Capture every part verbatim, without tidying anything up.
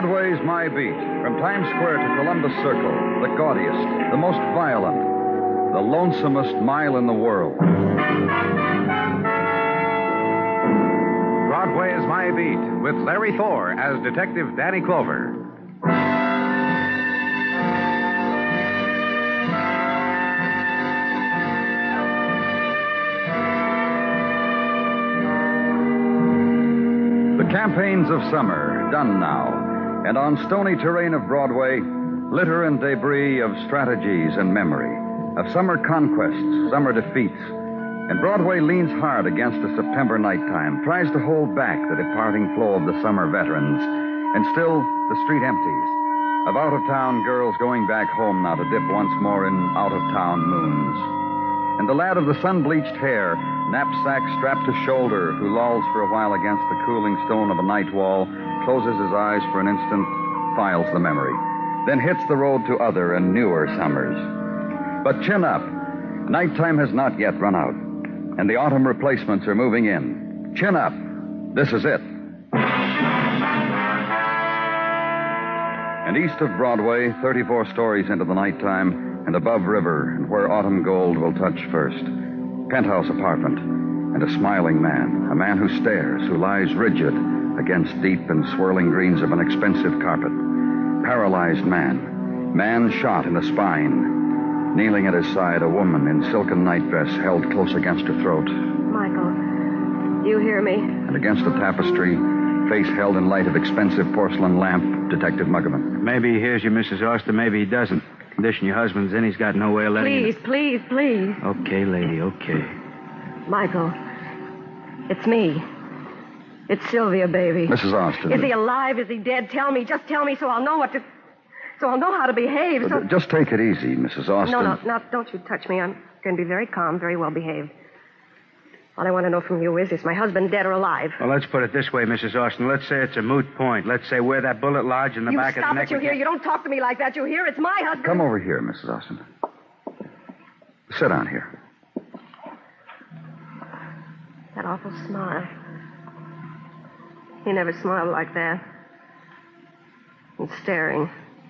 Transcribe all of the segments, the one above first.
Broadway's My Beat. From Times Square to Columbus Circle, the gaudiest, the most violent, the lonesomest mile in the world. Broadway's My Beat with Larry Thor as Detective Danny Clover. The campaigns of summer, done now. And on stony terrain of Broadway, litter and debris of strategies and memory, of summer conquests, summer defeats. And Broadway leans hard against the September nighttime, tries to hold back the departing flow of the summer veterans. And still, the street empties, of out-of-town girls going back home now to dip once more in out-of-town moons. And the lad of the sun-bleached hair, knapsack strapped to shoulder, who lolls for a while against the cooling stone of a night wall, closes his eyes for an instant, files the memory, then hits the road to other and newer summers. But chin up. Nighttime has not yet run out, and the autumn replacements are moving in. Chin up. This is it. And east of Broadway, thirty-four stories into the nighttime, and above river, and where autumn gold will touch first, penthouse apartment, and a smiling man, a man who stares, who lies rigid against deep and swirling greens of an expensive carpet. Paralyzed man, man shot in the spine. Kneeling at his side, a woman in silken nightdress held close against her throat. Michael, do you hear me? And against the tapestry, face held in light of expensive porcelain lamp, Detective Muggerman. Maybe he hears you, Missus Austin. Maybe he doesn't. Condition your husband's in, he's got no way of letting Please, you... please, please. Okay, lady, okay. Michael, it's me. It's Sylvia, baby. Missus Austin. Is he alive? Is he dead? Tell me. Just tell me so I'll know what to... So I'll know how to behave. So... Just take it easy, Missus Austin. No, no, no, don't you touch me. I'm going to be very calm, very well behaved. All I want to know from you is, is my husband dead or alive? Well, let's put it this way, Missus Austin. Let's say it's a moot point. Let's say where that bullet lodged in the you back of the neck... You stop it, you hear? You don't talk to me like that, you hear? It's my husband. Come over here, Missus Austin. Sit down here. That awful smile. He never smiled like that. And staring.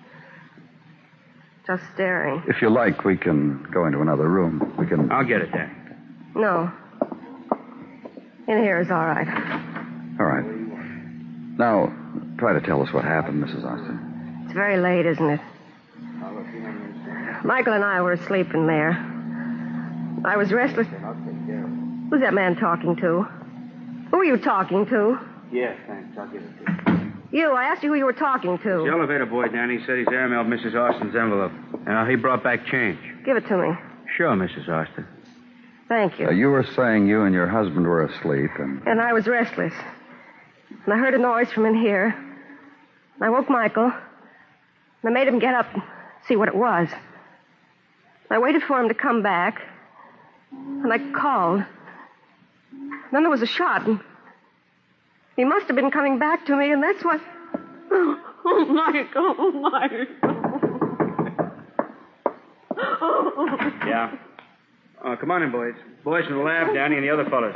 Just staring. If you like, we can go into another room. We can... I'll get it, Danny. No. In here is all right. All right. Now, try to tell us what happened, Missus Austin. It's very late, isn't it? Michael and I were asleep in there. I was restless. Who's that man talking to? Who are you talking to? Yes, thanks. I'll give it to you. You, I asked you who you were talking to. The elevator boy, Danny, said he's airmailed Missus Austin's envelope. Uh, he brought back change. Give it to me. Sure, Missus Austin. Thank you. Uh, you were saying you and your husband were asleep, and... And I was restless. And I heard a noise from in here. And I woke Michael. And I made him get up and see what it was. I waited for him to come back. And I called. And then there was a shot, and he must have been coming back to me, and that's what... Oh, oh Michael, oh, Michael. Oh. Yeah. Uh, come on in, boys. Boys from the lab, Danny, and the other fellas.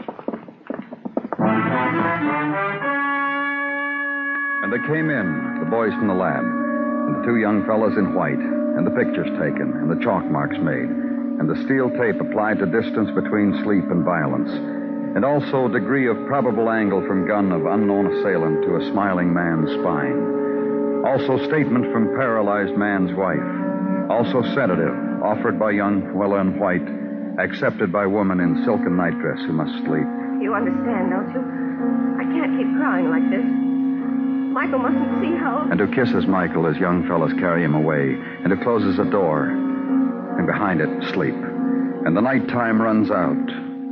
And they came in, the boys from the lab, and the two young fellows in white, and the pictures taken, and the chalk marks made, and the steel tape applied to distance between sleep and violence, and also degree of probable angle from gun of unknown assailant to a smiling man's spine. Also statement from paralyzed man's wife. Also sedative, offered by young fella in white, accepted by woman in silken nightdress who must sleep. You understand, don't you? I can't keep crying like this. Michael mustn't see how... And who kisses Michael as young fellows carry him away, and who closes a door, and behind it, sleep. And the nighttime runs out.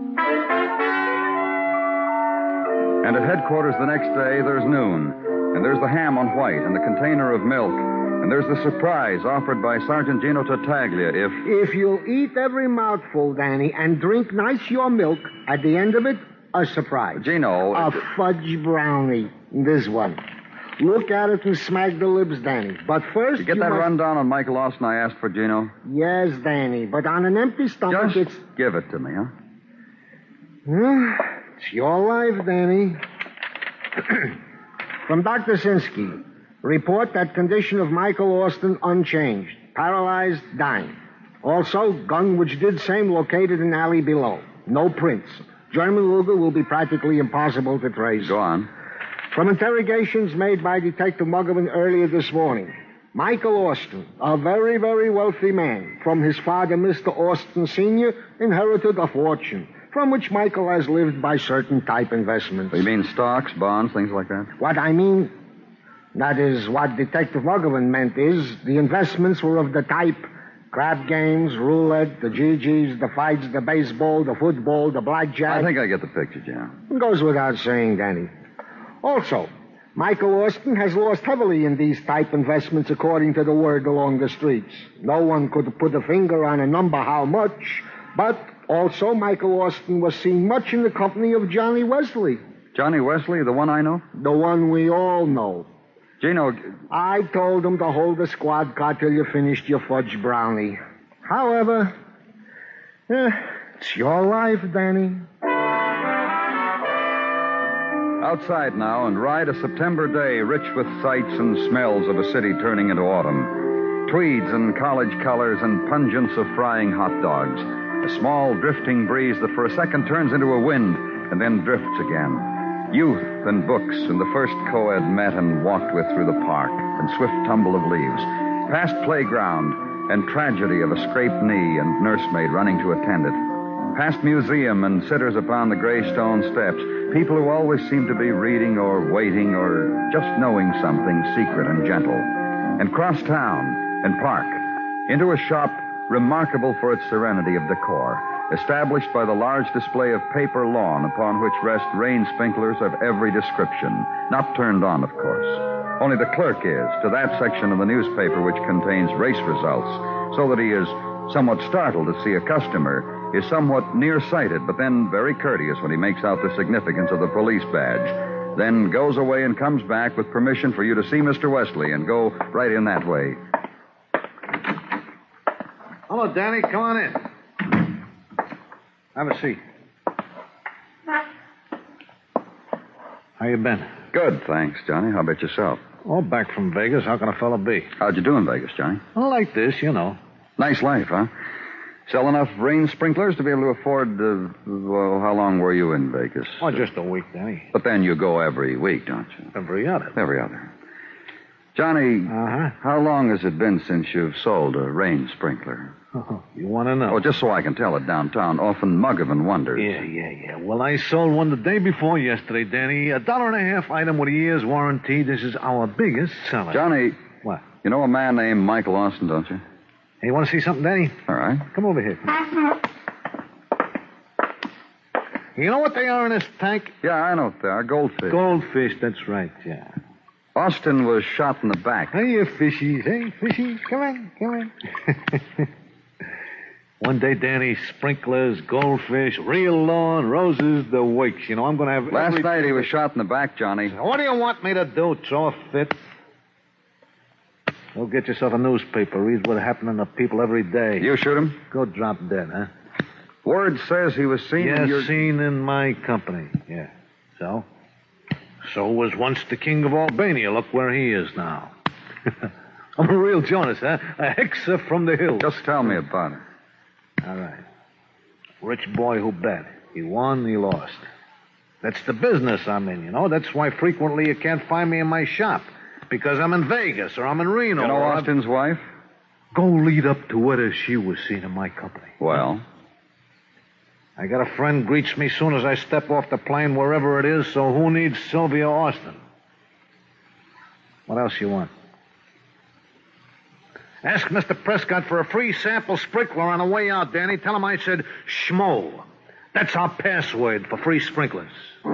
And at headquarters the next day, there's noon, and there's the ham on white, and the container of milk, and there's the surprise offered by Sergeant Gino Tartaglia if... If you'll eat every mouthful, Danny, and drink nice your milk, at the end of it, a surprise. Gino... A fudge brownie. This one. Look at it and smack the lips, Danny. But first, You get you that must... rundown on Michael Austin I asked for, Gino? Yes, Danny, but on an empty stomach, Just it's... give it to me, huh? Huh? It's your life, Danny. From Doctor Sinsky. Report that condition of Michael Austin unchanged. Paralyzed, dying. Also, gun which did same located in alley below. No prints. German Luger will be practically impossible to trace. Go on. From interrogations made by Detective Muggavan earlier this morning, Michael Austin, a very, very wealthy man, from his father, Mister Austin Senior, inherited a fortune, from which Michael has lived by certain type investments. You mean stocks, bonds, things like that? What I mean, that is what Detective Muggavan meant is the investments were of the type crab games, roulette, the G Gs, the fights, the baseball, the football, the blackjack. I think I get the picture, Jim. It goes without saying, Danny. Also, Michael Austin has lost heavily in these type investments according to the word along the streets. No one could put a finger on a number how much, but also Michael Austin was seen much in the company of Johnny Wesley. Johnny Wesley, the one I know? The one we all know. Gino... I told him to hold the squad car till you finished your fudge brownie. However, eh, it's your life, Danny. Outside now, and ride a September day rich with sights and smells of a city turning into autumn. Tweeds and college colors and pungence of frying hot dogs. A small drifting breeze that for a second turns into a wind and then drifts again. Youth and books and the first co-ed met and walked with through the park and swift tumble of leaves. Past playground and tragedy of a scraped knee and nursemaid running to attend it. Past museum and sitters upon the gray stone steps. People who always seem to be reading or waiting or just knowing something secret and gentle. And cross town and park into a shop remarkable for its serenity of decor, established by the large display of paper lawn upon which rest rain sprinklers of every description, not turned on, of course. Only the clerk is to that section of the newspaper which contains race results, so that he is somewhat startled to see a customer, is somewhat nearsighted, but then very courteous when he makes out the significance of the police badge. Then goes away and comes back with permission for you to see Mister Wesley and go right in that way. Hello, Danny. Come on in. Have a seat. How you been? Good, thanks, Johnny. How about yourself? Oh, back from Vegas. How can a fella be? How'd you do in Vegas, Johnny? Well, like this, you know. Nice life, huh? Sell enough rain sprinklers to be able to afford, uh, well, how long were you in Vegas? Oh, just a week, Danny. But then you go every week, don't you? Every other. Every other. Johnny, Uh-huh. how long has it been since you've sold a rain sprinkler? Oh, you want to know? Oh, just so I can tell it downtown. Often Muggavan wonders. Yeah, yeah, yeah. Well, I sold one the day before yesterday, Danny. A dollar and a half item with a year's warranty. This is our biggest seller. Johnny. What? You know a man named Michael Austin, don't you? Hey, you want to see something, Danny? All right. Come over here. You know what they are in this tank? Yeah, I know what they are. Goldfish. Goldfish, that's right, yeah. Austin was shot in the back. Hey, you fishies. Hey, fishies. Come on, come on. One day, Danny, sprinklers, goldfish, real lawn, roses, the wakes. You know, I'm going to have... Last every... night he was shot in the back, Johnny. What do you want me to do, throw a fit? Go get yourself a newspaper. Read what's happening to people every day. You shoot him? Go drop dead, huh? Word says he was seen yeah, in your... seen in my company. Yeah. So? So was once the king of Albania. Look where he is now. I'm a real Jonas, huh? A hexer from the hills. Just tell me about it. All right. Rich boy who bet. He won, he lost. That's the business I'm in, you know. That's why frequently you can't find me in my shop. Because I'm in Vegas or I'm in Reno. You know or Austin's I'm... wife? Go lead up to whether she was seen in my company. Well? I got a friend greets me soon as I step off the plane wherever it is, so who needs Sylvia Austin? What else you want? Ask Mister Prescott for a free sample sprinkler on the way out, Danny. Tell him I said schmo. That's our password for free sprinklers.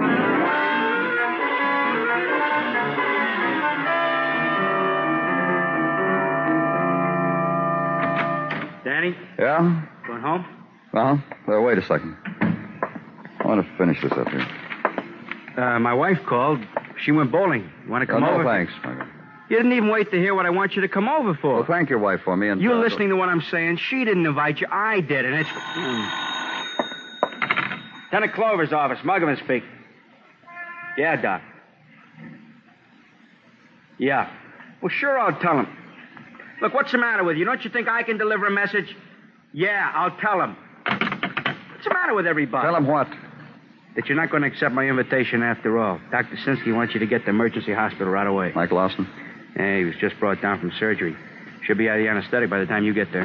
Danny? Yeah? Going home? Uh-huh. Uh, wait a second. I want to finish this up here. Uh, my wife called. She went bowling. You want to come oh, no, over? thanks, Michael. You didn't even wait to hear what I want you to come over for. Well, thank your wife for me. And you uh, listening to what I'm saying? She didn't invite you. I did, and it's... Mm. Lieutenant Clover's office. Muggavan speak. Yeah, Doc. Yeah. Well, sure, I'll tell him. Look, what's the matter with you? Don't you think I can deliver a message? Yeah, I'll tell him. What's the matter with everybody? Tell him what? That you're not going to accept my invitation after all. Doctor Sinsky wants you to get to emergency hospital right away. Michael Austin? Yeah, he was just brought down from surgery. Should be out of the anesthetic by the time you get there.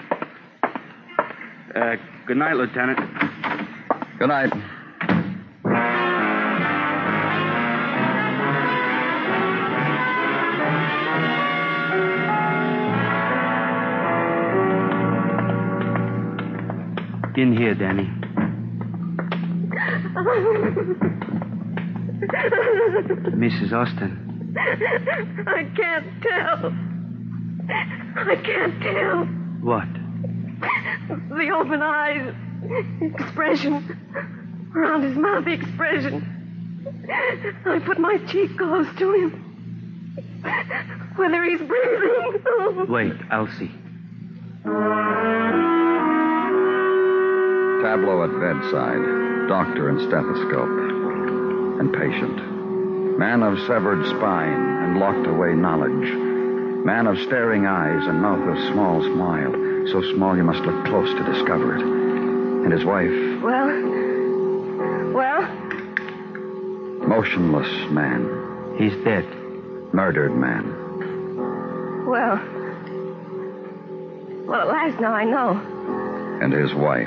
Uh, good night, Lieutenant. Good night. In here, Danny. Missus Austin. I can't tell. I can't tell. What? The open eyes, the expression, around his mouth, the expression. I put my cheek close to him. Whether he's breathing. Wait, I'll see. Tableau at bedside, doctor and stethoscope, and patient. Man of severed spine and locked away knowledge. Man of staring eyes and mouth of small smile, so small you must look close to discover it. And his wife... Well? Well? Motionless man. He's dead. Murdered man. Well... Well, at last now I know. And his wife.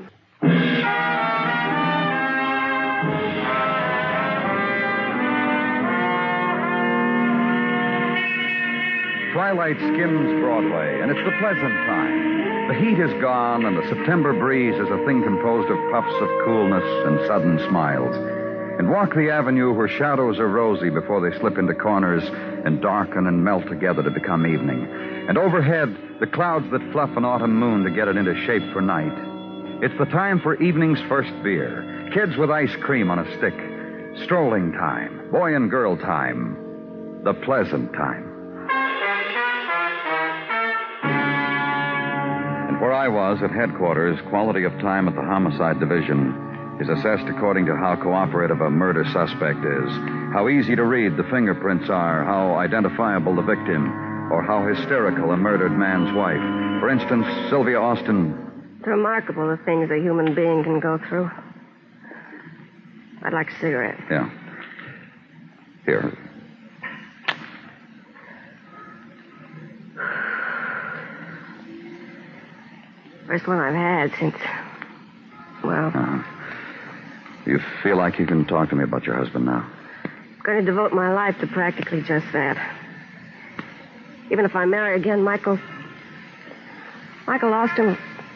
Twilight skims Broadway, and it's the pleasant time. The heat is gone, and the September breeze is a thing composed of puffs of coolness and sudden smiles. And walk the avenue where shadows are rosy before they slip into corners and darken and melt together to become evening. And overhead, the clouds that fluff an autumn moon to get it into shape for night. It's the time for evening's first beer. Kids with ice cream on a stick. Strolling time. Boy and girl time. The pleasant time. Where I was at headquarters, quality of time at the homicide division is assessed according to how cooperative a murder suspect is, how easy to read the fingerprints are, how identifiable the victim, or how hysterical a murdered man's wife. For instance, Sylvia Austin. It's remarkable the things a human being can go through. I'd like a cigarette. Yeah. Here. First one I've had since, well... Uh, you feel like you can talk to me about your husband now? I'm going to devote my life to practically just that. Even if I marry again, Michael... Michael Austin...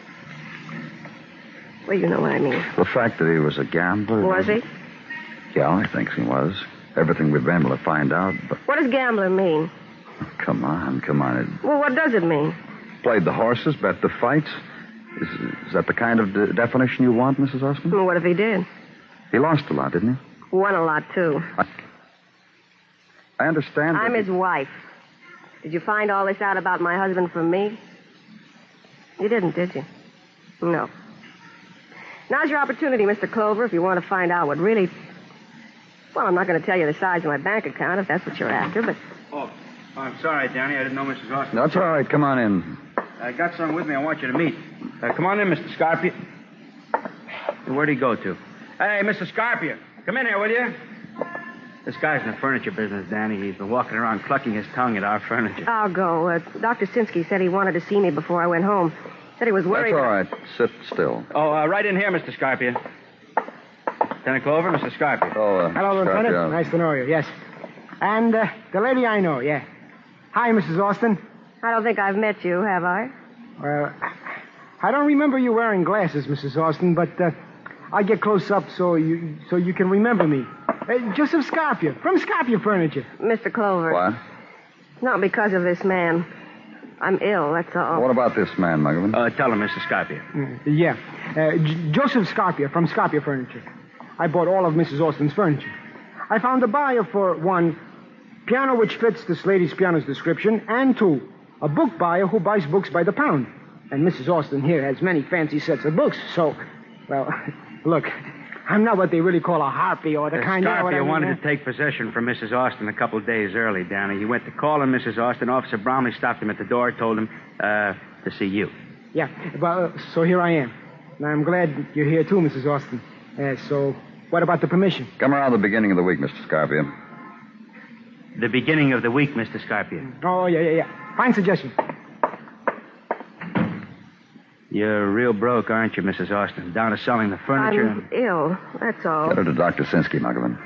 Well, you know what I mean. The fact that he was a gambler... Was he? Yeah, I think he was. Everything we've been able to find out, but... What does gambler mean? Come on, come on. It... Well, what does it mean? Played the horses, bet the fights. Is, is that the kind of de- definition you want, Missus Austin? Well, what if he did? He lost a lot, didn't he? Won a lot, too. I, I understand. I'm that... his wife. Did you find all this out about my husband from me? You didn't, did you? No. Now's your opportunity, Mister Clover, if you want to find out what really... Well, I'm not going to tell you the size of my bank account if that's what you're after, but... Oh, I'm sorry, Danny. I didn't know Missus Austin. That's all right. Come on in. I got someone with me I want you to meet. Uh, come on in, Mister Scarpia. Where'd he go to? Hey, Mister Scarpia, come in here, will you? This guy's in the furniture business, Danny. He's been walking around clucking his tongue at our furniture. I'll go. Uh, Doctor Sinsky said he wanted to see me before I went home. Said he was worried... That's all right. Sit still. Oh, uh, right in here, Mister Scarpia. Lieutenant Clover, Mister Scarpia. Oh, uh, Hello, Lieutenant. Scarpia. Nice to know you, yes. And uh, the lady I know, yeah. Hi, Missus Austin. I don't think I've met you, have I? Well, I don't remember you wearing glasses, Missus Austin, but uh, I'll get close up so you so you can remember me. Uh, Joseph Scarpia, from Scarpia Furniture. Mister Clover. What? Not because of this man. I'm ill, that's all. What about this man, Muggavan? Uh, tell him, Mister Scarpia. Mm, yeah. Uh, J- Joseph Scarpia, from Scarpia Furniture. I bought all of Missus Austin's furniture. I found a buyer for, one, piano which fits this lady's piano's description, and two, a book buyer who buys books by the pound. And Missus Austin here has many fancy sets of books, so, well, look, I'm not what they really call a harpy or the, The kind of... Scarpia I mean, wanted uh, to take possession from Missus Austin a couple of days early, Danny. He went to call on Missus Austin. Officer Bromley stopped him at the door, told him uh, to see you. Yeah, well, so here I am. And I'm glad you're here, too, Missus Austin. Uh, so, what about the permission? Come around the beginning of the week, Mister Scarpia. The beginning of the week, Mister Scarpia. Oh, yeah, yeah, yeah. Fine suggestion. You're real broke, aren't you, Missus Austin? Down to selling the furniture? I'm ill, that's all. Get her to Doctor Sinsky, Muggavan.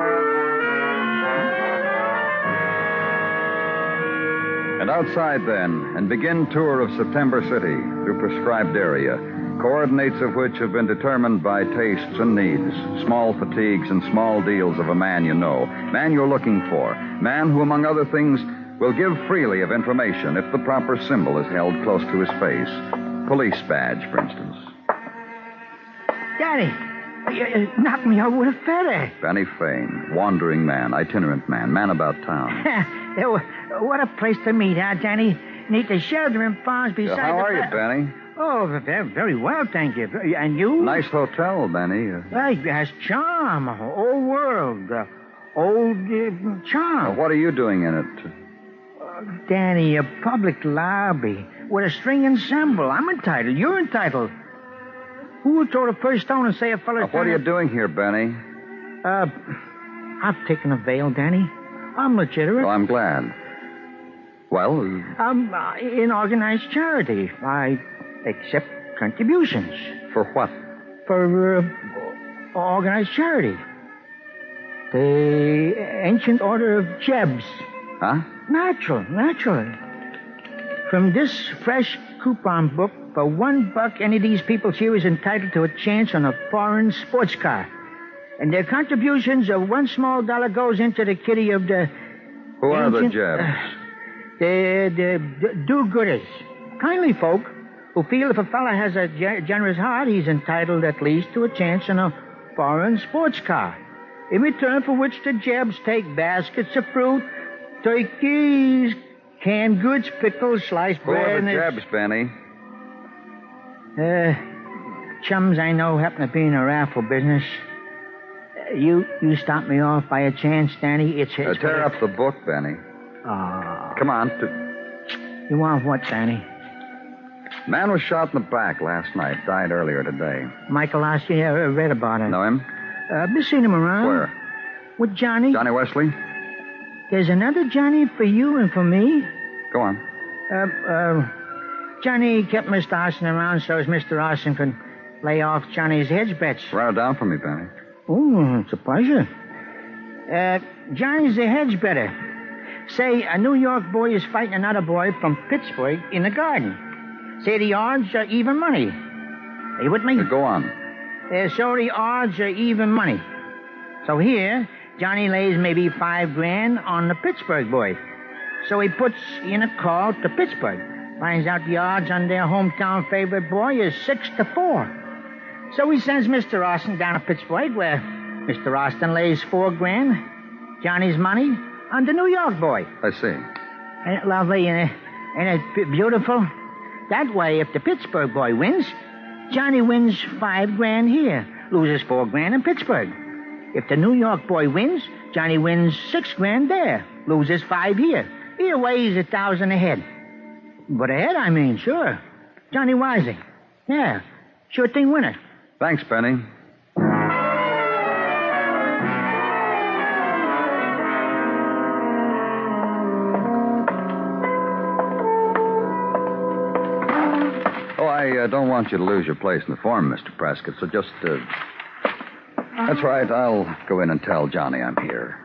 And outside, then, and begin tour of September City through prescribed area, coordinates of which have been determined by tastes and needs, small fatigues and small deals of a man you know, man you're looking for, man who, among other things, will give freely of information if the proper symbol is held close to his face. Police badge, for instance. Daddy, you, you knocked me over with a feather. Benny Fane, wandering man, itinerant man, man about town. What a place to meet, huh, Danny? Need the shelter in farms beside How the... are you, Benny? Oh, very, very well, thank you. And you? Nice hotel, Benny. Uh, Well, it has charm, old world, uh, old uh, charm. what are you doing in it? Danny, a public lobby with a string ensemble. I'm entitled. You're entitled. Who would throw the first stone and say a fella's... Uh, what are you doing here, Benny? Uh, I've taken a veil, Danny. I'm legitimate. Well, I'm glad. Well, I'm uh, in organized charity. I accept contributions. for what? For uh, organized charity. The Ancient Order of Jebs. Huh? Natural, naturally. From this fresh coupon book, for one buck, any of these people here is entitled to a chance on a foreign sports car. And their contributions of one small dollar goes into the kitty of the... Who are the ancient- Jebs? uh, the, the, the do-gooders. Kindly folk who feel if a fella has a ge- generous heart, he's entitled at least to a chance on a foreign sports car. In return for which the Jebs take baskets of fruit, turkeys, canned goods, pickles, sliced Who bread... are the and Jebs, Benny? Uh, chums I know happen to be in a raffle business. Uh, you you stop me off by a chance, Danny? It's... Uh, it's tear up the book, Benny. Oh. Come on. To... You want what, Danny? Man was shot in the back last night. Died earlier today. Michael Oster, yeah, I read about it. Know him? Uh, I've been seeing him around. Where? With Johnny. Johnny Wesley? There's another Johnny for you and for me. Go on. Uh, uh, Johnny kept Mister Austin around so as Mister Austin could lay off Johnny's hedge bets. Write it down for me, Benny. Oh, it's a pleasure. Uh, Johnny's a hedge better. Say a New York boy is fighting another boy from Pittsburgh in the garden. Say the odds are even money. Are you with me? Uh, go on. Uh, so the odds are even money. So here, Johnny lays maybe five grand on the Pittsburgh boy. So he puts in a call to Pittsburgh. Finds out the odds on their hometown favorite boy is six to four. So he sends Mister Austin down to Pittsburgh, where Mister Austin lays four grand, Johnny's money, on the New York boy. I see. Ain't it lovely? Ain't it, ain't it b- beautiful? That way, if the Pittsburgh boy wins, Johnny wins five grand here, loses four grand in Pittsburgh. If the New York boy wins, Johnny wins six grand there, loses five here. Either way, he's a thousand ahead. But ahead, I mean, sure. Johnny Wising. Yeah, sure thing winner. Thanks, Benny. Oh, I uh, don't want you to lose your place in the form, Mister Prescott, so just, uh... That's right, I'll go in and tell Johnny I'm here.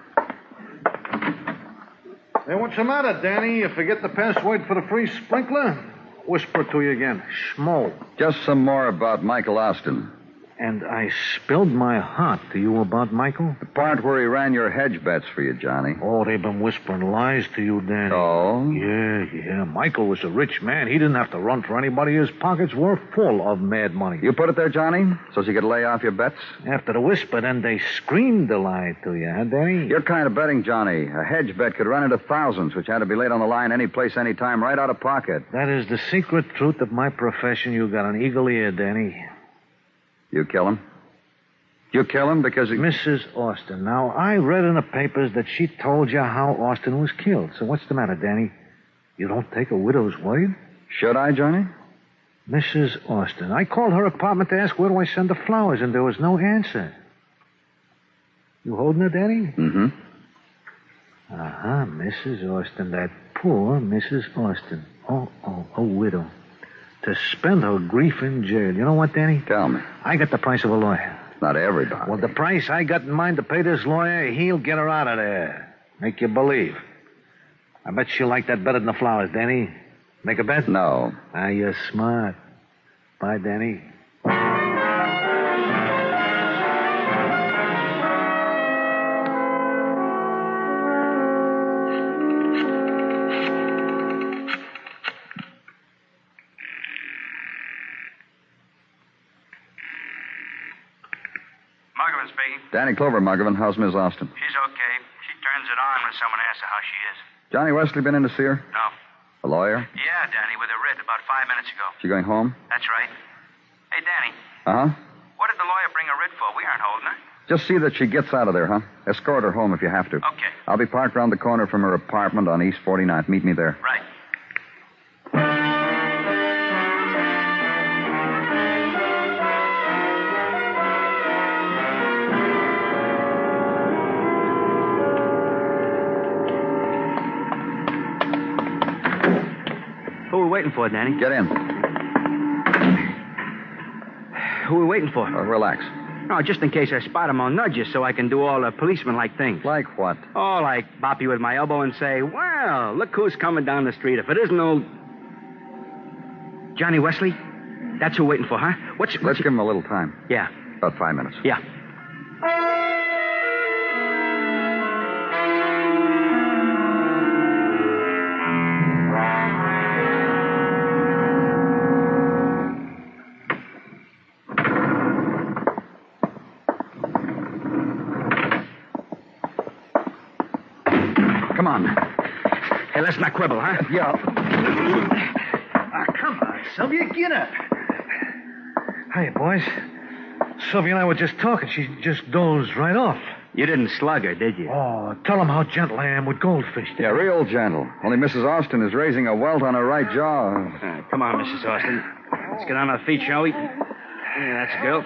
Hey, what's the matter, Danny? You forget the password for the free sprinkler? Whisper to you again. Schmo. Just some more about Michael Austin. And I spilled my heart to you about Michael? The part where he ran your hedge bets for you, Johnny. Oh, they've been whispering lies to you, Danny. Oh? Yeah, yeah. Michael was a rich man. He didn't have to run for anybody. His pockets were full of mad money. You put it there, Johnny, so she could lay off your bets? After the whisper, then they screamed the lie to you, huh, Danny? Your kind of betting, Johnny. A hedge bet could run into thousands, which had to be laid on the line any place, any time, right out of pocket. That is the secret truth of my profession. You got an eagle ear, Danny. You kill him? You kill him because he... Missus Austin. Now, I read in the papers that she told you how Austin was killed. So what's the matter, Danny? You don't take a widow's word? Should I, Johnny? Missus Austin. I called her apartment to ask where do I send the flowers, and there was no answer. You holding her, Danny? Mm-hmm. Uh-huh, Missus Austin. That poor Missus Austin. Oh, oh, a widow. To spend her grief in jail. You know what, Danny? Tell me. I got the price of a lawyer. Not everybody. Well, the price I got in mind to pay this lawyer, he'll get her out of there. Make you believe. I bet she'll like that better than the flowers, Danny. Make a bet? No. Ah, you're smart. Bye, Danny. Muggavan speaking. Danny Clover, Muggavan. How's Miss Austin? She's okay. She turns it on when someone asks her how she is. Johnny Wesley been in to see her? No. A lawyer? Yeah, Danny, with a writ about five minutes ago. She going home? That's right. Hey, Danny, Uh-huh. what did the lawyer bring a writ for? We aren't holding her. Just see that she gets out of there, huh? Escort her home if you have to. Okay. I'll be parked around the corner from her apartment on East forty-ninth. Meet me there. Right. Who are we waiting for, Danny? Get in. Who are we waiting for? Uh, relax. No, just in case I spot him, I'll nudge you so I can do all the policeman-like things. Like what? Oh, like bop you with my elbow and say, well, look who's coming down the street. If it isn't old... Johnny Wesley? That's who we're waiting for, huh? What's... what's Let's give him a little time. Yeah, About five minutes. yeah. Come on. Hey, let's not quibble, huh? Yeah. Ah, come on, Sylvia, get up. Hey, boys. Sylvia and I were just talking. She just dozed right off. You didn't slug her, did you? Oh, tell them how gentle I am with goldfish. Yeah, real gentle. Only Missus Austin is raising a welt on her right jaw. Uh, come on, Missus Austin. Let's get on our feet, shall we? Yeah, that's a girl.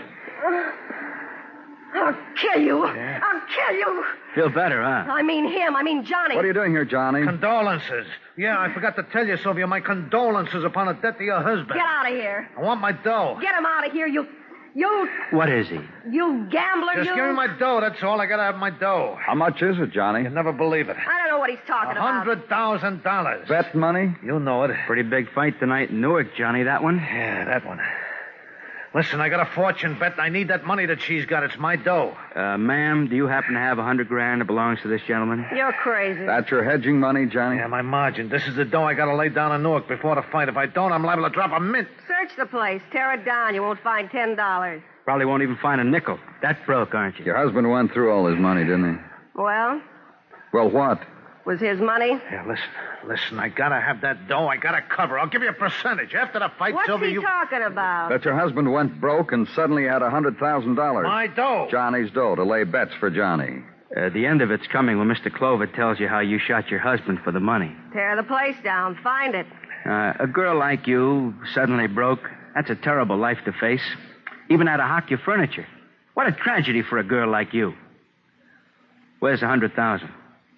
I'll kill you. I'll kill you. Feel better, huh? I mean him. I mean Johnny. What are you doing here, Johnny? Condolences. Yeah, I forgot to tell you, Sylvia, my condolences upon the death of your husband. Get out of here. I want my dough. Get him out of here, you... You... What is he? You gambler, Just you... give me my dough, that's all. I gotta have my dough. How much is it, Johnny? You'll never believe it. I don't know what he's talking A about. hundred thousand dollars. Bet money? You know it. Pretty big fight tonight in Newark, Johnny, that one. Yeah, that one. Listen, I got a fortune bet. I need that money that she's got. It's my dough. Uh, ma'am, do you happen to have a hundred grand that belongs to this gentleman? You're crazy. That's your hedging money, Johnny? Yeah, my margin. This is the dough I gotta lay down in Newark before the fight. If I don't, I'm liable to drop a mint. Search the place. Tear it down. You won't find ten dollars. Probably won't even find a nickel. That broke, aren't you? Your husband went through all his money, didn't he? Well, Well, what? was his money? Yeah, listen, listen. I gotta have that dough. I gotta cover. I'll give you a percentage. After the fight, What's Sylvia, he you... talking about? That your husband went broke and suddenly had a hundred thousand dollars. My dough. Johnny's dough to lay bets for Johnny. Uh, the end of it's coming when Mister Clover tells you how you shot your husband for the money. Tear the place down. Find it. Uh, a girl like you, suddenly broke, that's a terrible life to face. Even had to hock your furniture. What a tragedy for a girl like you. Where's a hundred thousand?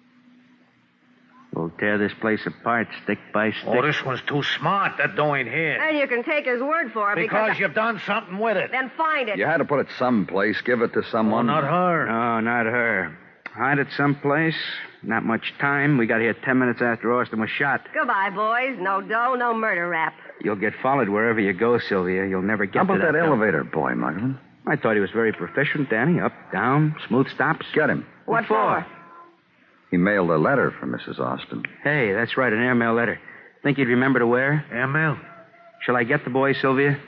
We'll tear this place apart, stick by stick. Oh, this one's too smart. That dough ain't here. And you can take his word for it because... Because I- you've done something with it. Then find it. You had to put it someplace, give it to Oh, someone. not her. No, not her. Hide it someplace. Not much time. We got here ten minutes after Austin was shot. Goodbye, boys. No dough, no murder rap. You'll get followed wherever you go, Sylvia. You'll never get How about to that, that, dough. elevator boy, Muggavan? I thought he was very proficient, Danny. Up, down, smooth stops. Get him. What for? He mailed a letter for Missus Austin. Hey, that's right, an airmail letter. Think you'd remember to wear? Airmail? Shall I get the boy, Sylvia?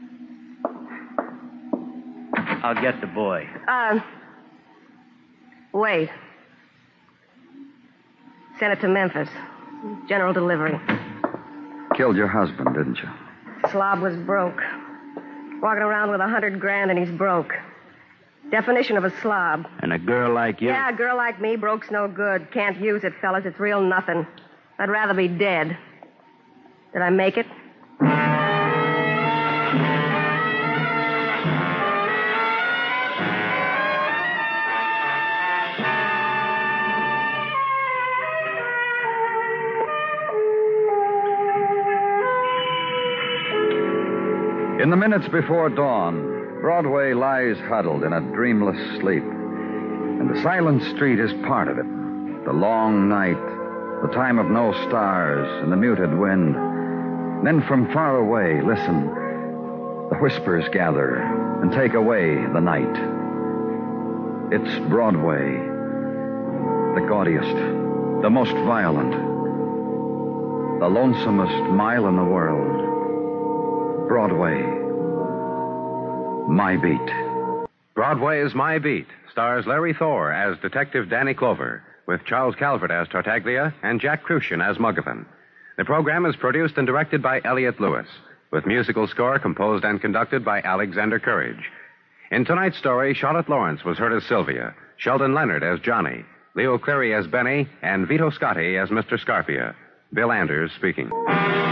I'll get the boy. Uh, wait. Send it to Memphis. General delivery. Killed your husband, didn't you? Slob was broke. Walking around with a hundred grand and he's broke. Definition of a slob. And a girl like you? Yeah, a girl like me, broke's no good. Can't use it, fellas. It's real nothing. I'd rather be dead. Did I make it? In the minutes before dawn, Broadway lies huddled in a dreamless sleep. And the silent street is part of it. The long night, the time of no stars, and the muted wind. Then from far away, listen. The whispers gather and take away the night. It's Broadway, the gaudiest, the most violent, the lonesomest mile in the world. Broadway, my beat. Broadway's My Beat stars Larry Thor as Detective Danny Clover, with Charles Calvert as Tartaglia and Jack Crucian as Muggavan. The program is produced and directed by Elliott Lewis, with musical score composed and conducted by Alexander Courage. In tonight's story, Charlotte Lawrence was heard as Sylvia, Sheldon Leonard as Johnny, Leo Cleary as Benny, and Vito Scotti as Mister Scarpia. Bill Anders speaking.